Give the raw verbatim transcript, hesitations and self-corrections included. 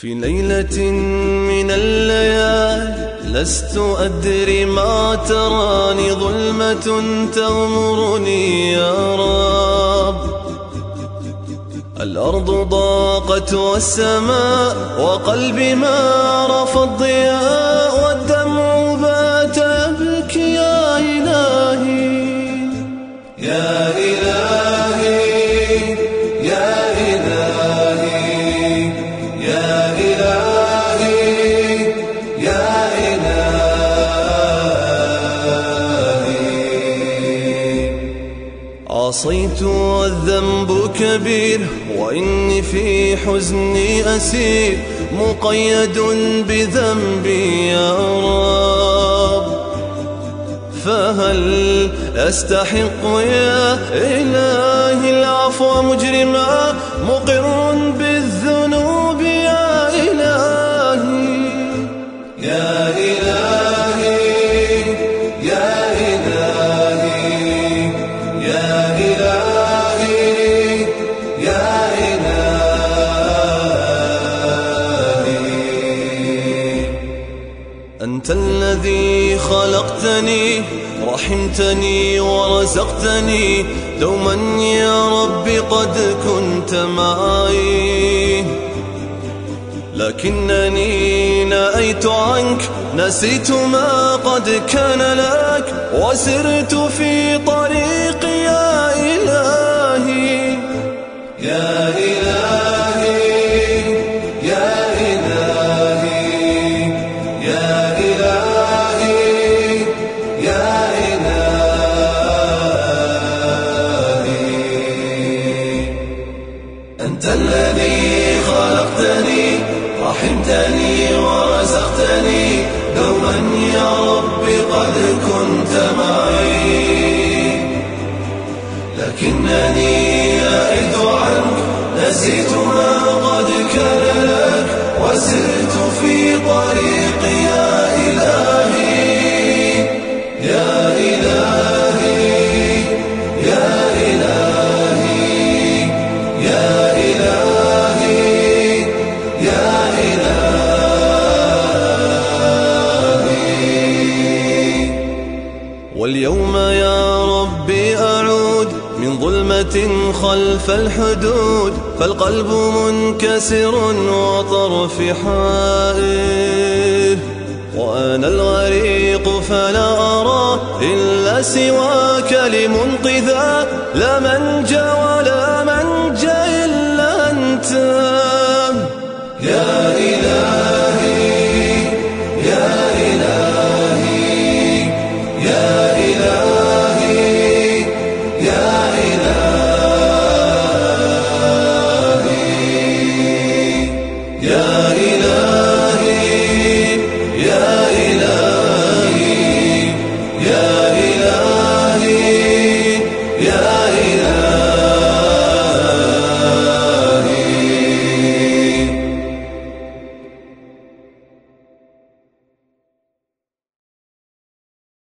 في ليلة من الليالي لست أدري ما تراني، ظلمة تغمرني يا رب. الأرض ضاقت والسماء وقلبي ما رفض ضياء، والدمع بات يبكي يا إلهي يا إلهي يا إلهي يا إلهي يا إلهي. عصيت والذنب كبير وإني في حزني أسير، مقيد بذنبي يا رب. فهل أستحق يا إلهي العفو مجرما، مقر بالذنوب يا إلهي يا إلهي يا إلهي يا إلهي يا إلهي. أنت الذي خلقتني رحمتني ورزقتني، دوما يا رب قد كنت معي، لكنني نأيت عنك، نسيت ما قد كان لك، وسرت في طريقي يا إلهي يا إلهي يا إلهي يا إلهي يا إلهي. أنت الذي خلقتني رحمتني ورزقتني، دوما يا رب قد كنت معي، لكنني أئد عنك، نسيت ما قد كان لك، وسرت في طريقي يا إلهي يا إلهي يا إلهي يا إلهي يا إلهي. واليوم يا ربي أعود من ظلمة خلف الحدود، فالقلب منكسر وطرفي حائر، وأنا الغريق فلا أرى إلا سواك لمنقذا، لا منجى ولا